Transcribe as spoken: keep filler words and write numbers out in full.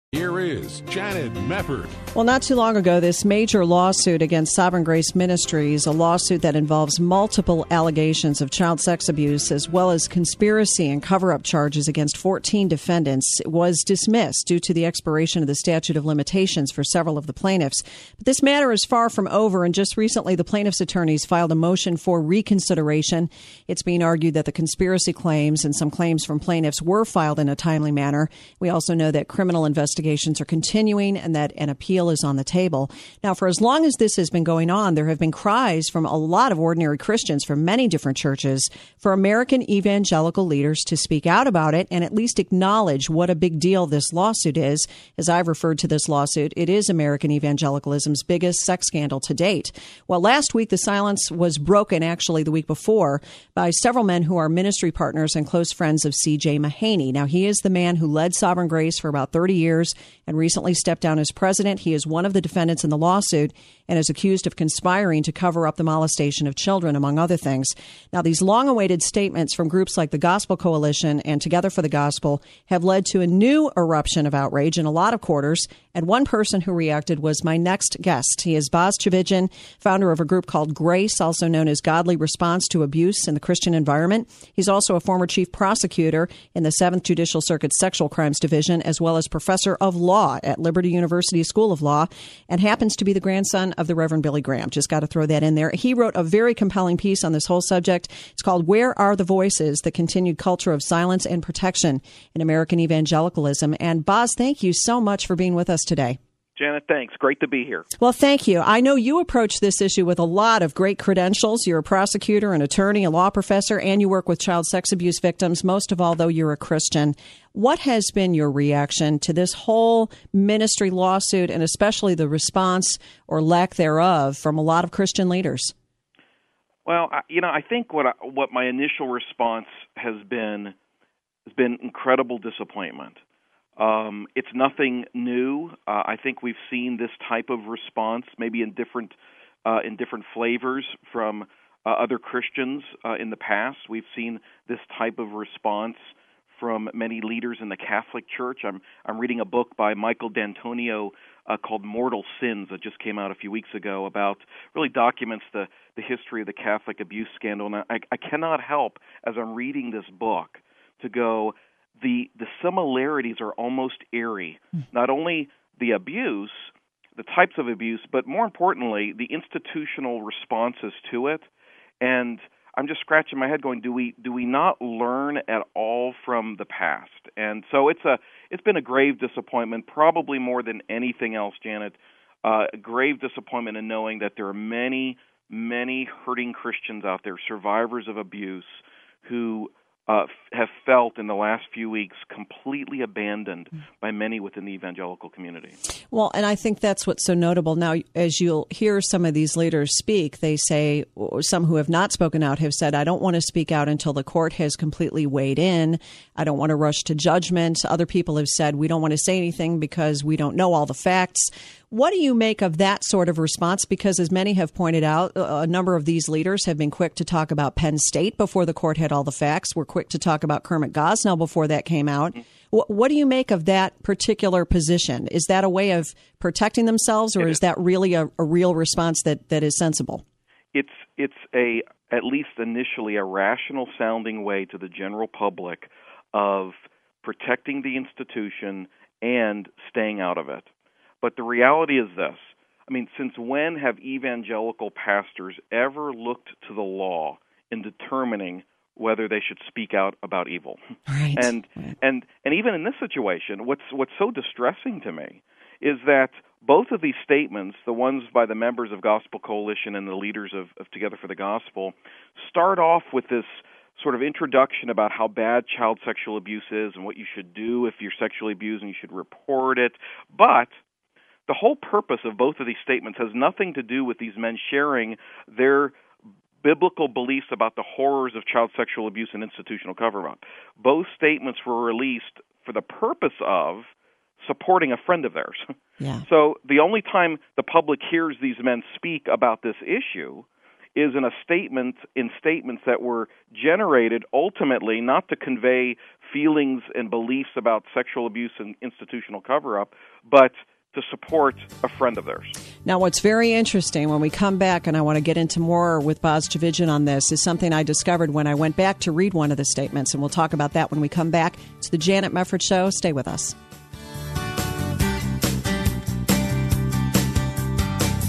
Here is Janet Mefford. Well, not too long ago, this major lawsuit against Sovereign Grace Ministries, a lawsuit that involves multiple allegations of child sex abuse as well as conspiracy and cover-up charges against fourteen defendants, was dismissed due to the expiration of the statute of limitations for several of the plaintiffs. But this matter is far from over, and just recently the plaintiffs' attorneys filed a motion for reconsideration. It's being argued that the conspiracy claims and some claims from plaintiffs were filed in a timely manner. We also know that criminal investigations Investigations are continuing and that an appeal is on the table. Now, for as long as this has been going on, there have been cries from a lot of ordinary Christians from many different churches for American evangelical leaders to speak out about it and at least acknowledge what a big deal this lawsuit is. As I've referred to this lawsuit, it is American evangelicalism's biggest sex scandal to date. Well, last week, the silence was broken, actually the week before, by several men who are ministry partners and close friends of C J Mahaney. Now, he is the man who led Sovereign Grace for about thirty years and recently stepped down as president. He is one of the defendants in the lawsuit and is accused of conspiring to cover up the molestation of children, among other things. Now, these long-awaited statements from groups like the Gospel Coalition and Together for the Gospel have led to a new eruption of outrage in a lot of quarters, and one person who reacted was my next guest. He is Boz Tchividjian, founder of a group called Grace, also known as Godly Response to Abuse in the Christian Environment. He's also a former chief prosecutor in the seventh Judicial Circuit Sexual Crimes Division, as well as professor of law at Liberty University School of Law, and happens to be the grandson of the Reverend Billy Graham. Just got to throw that in there. He wrote a very compelling piece on this whole subject. It's called Where Are the Voices? The Continued Culture of Silence and Protection in American Evangelicalism. And Boz, thank you so much for being with us today. Janet, thanks. Great to be here. Well, thank you. I know you approach this issue with a lot of great credentials. You're a prosecutor, an attorney, a law professor, and you work with child sex abuse victims. Most of all, though, you're a Christian. What has been your reaction to this whole ministry lawsuit, and especially the response or lack thereof from a lot of Christian leaders? Well, I, you know, I think what I, what my initial response has been has been incredible disappointment. Um, it's nothing new. Uh, I think we've seen this type of response, maybe in different uh, in different flavors from uh, other Christians uh, in the past. We've seen this type of response from many leaders in the Catholic Church. I'm I'm reading a book by Michael D'Antonio uh, called Mortal Sins that just came out a few weeks ago about really documents the the history of the Catholic abuse scandal. And I, I cannot help, as I'm reading this book, to go, The the similarities are almost eerie. Not only the abuse, the types of abuse, but more importantly, the institutional responses to it. And I'm just scratching my head going, do we do we not learn at all from the past? And so it's a it's been a grave disappointment, probably more than anything else, Janet. Uh, a grave disappointment in knowing that there are many, many hurting Christians out there, survivors of abuse, who Uh, have felt in the last few weeks completely abandoned by many within the evangelical community. Well, and I think that's what's so notable. Now, as you'll hear some of these leaders speak, they say, or some who have not spoken out have said, I don't want to speak out until the court has completely weighed in. I don't want to rush to judgment. Other people have said, we don't want to say anything because we don't know all the facts. What do you make of that sort of response? Because as many have pointed out, a number of these leaders have been quick to talk about Penn State before the court had all the facts. We're quick to talk about Kermit Gosnell before that came out. What, what do you make of that particular position? Is that a way of protecting themselves, or is. is that really a, a real response that, that is sensible? It's it's a at least initially a rational sounding way to the general public of protecting the institution and staying out of it. But the reality is this. I mean, since when have evangelical pastors ever looked to the law in determining whether they should speak out about evil? Right. And and and even in this situation, what's what's so distressing to me is that both of these statements, the ones by the members of Gospel Coalition and the leaders of, of Together for the Gospel, start off with this sort of introduction about how bad child sexual abuse is and what you should do if you're sexually abused and you should report it. But the whole purpose of both of these statements has nothing to do with these men sharing their biblical beliefs about the horrors of child sexual abuse and institutional cover-up. Both statements were released for the purpose of supporting a friend of theirs. Yeah. So the only time the public hears these men speak about this issue is in a statement in statements that were generated ultimately not to convey feelings and beliefs about sexual abuse and institutional cover-up, but to support a friend of theirs. Now, what's very interesting when we come back, and I want to get into more with Boz Tchividjian on this, is something I discovered when I went back to read one of the statements, and we'll talk about that when we come back. It's the Janet Mefford Show. Stay with us.